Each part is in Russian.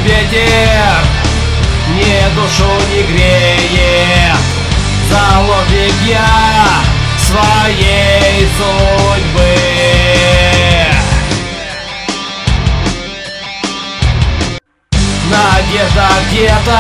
ветер мне душу не греет. Заложник я своей судьбы. Надежда где-то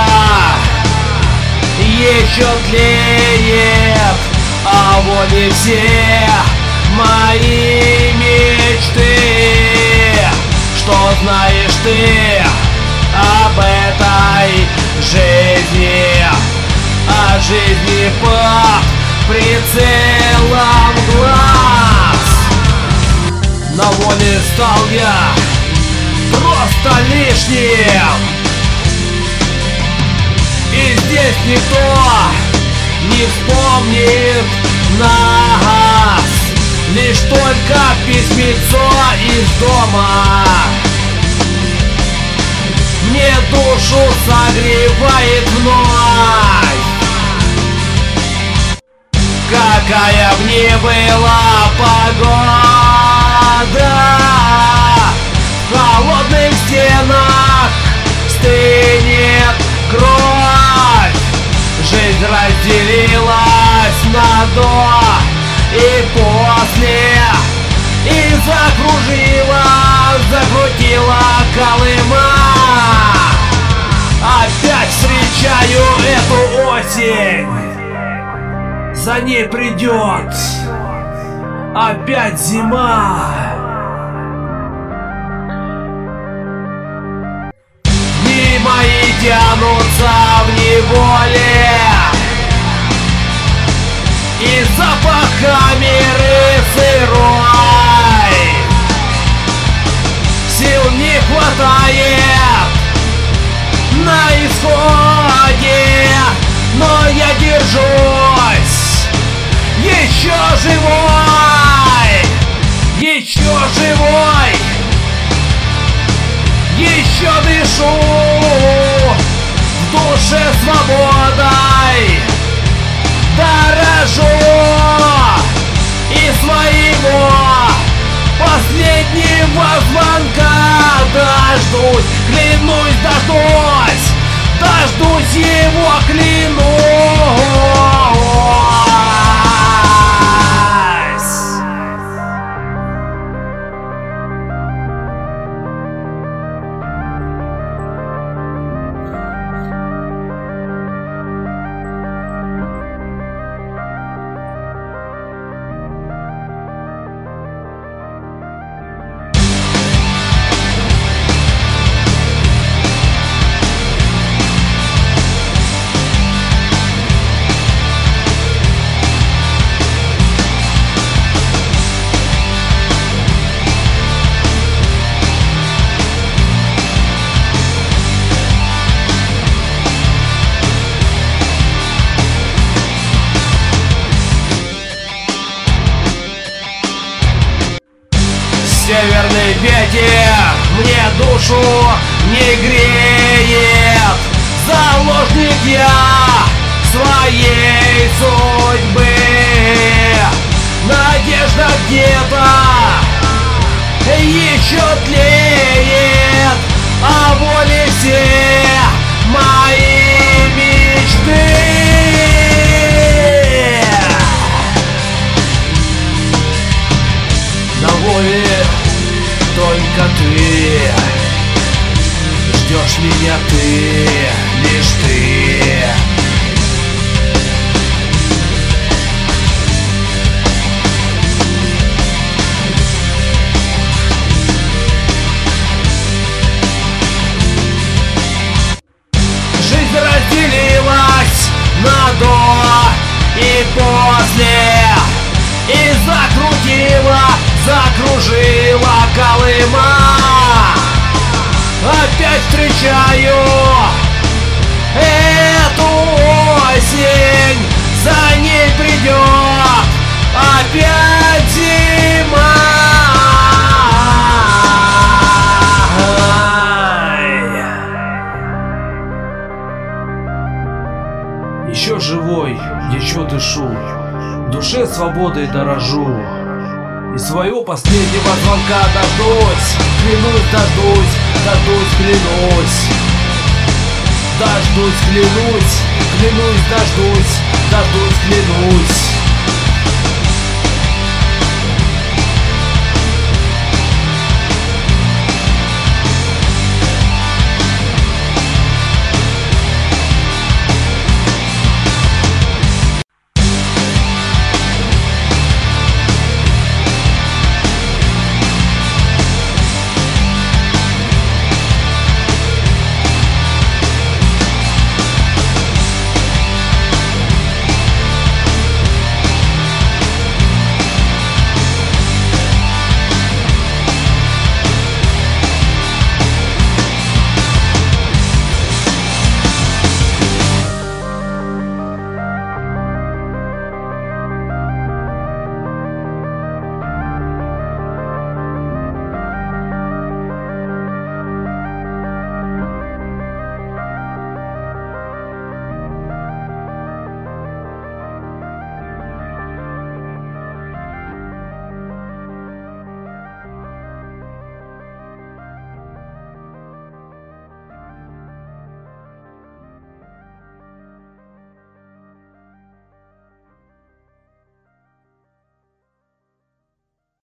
еще тлеет, а вот и все мои мечты. Что знаешь ты об этой жизни, о жизни под прицелом глаз? На воле стал я просто лишним, и здесь никто не вспомнит нас. Лишь только письмецо из дома мне душу согревает вновь. Какая б ни была погода, в холодных стенах стынет кровь. Жизнь разделилась на до и после, и закрутила Колыма. Опять встречаю эту осень, за ней придет опять зима. Дни мои тянутся в неволе, и запаха миры сырой. Сил не хватает на исходе, но я держусь. Еще живой, еще живой, еще дышу, в душе свободой дорожу, и своего последнего звонка дождусь. Клянусь, дождусь его, клянусь. Северный ветер мне душу не греет. Заложник я своей судьбы. Надежда где-то еще тлеет, а воле все мои мечты. На воле только ты, ждешь меня ты, лишь ты. Жизнь разделилась на до и после, и закружила Колыма. Опять встречаю эту осень, за ней придет опять зима. Еще живой, еще дышу, в душе свободой дорожу, и своего последнего звонка дождусь. Клянусь, дождусь дождусь, клянусь. Дождусь, клянусь, клянусь, дождусь, дождусь, клянусь.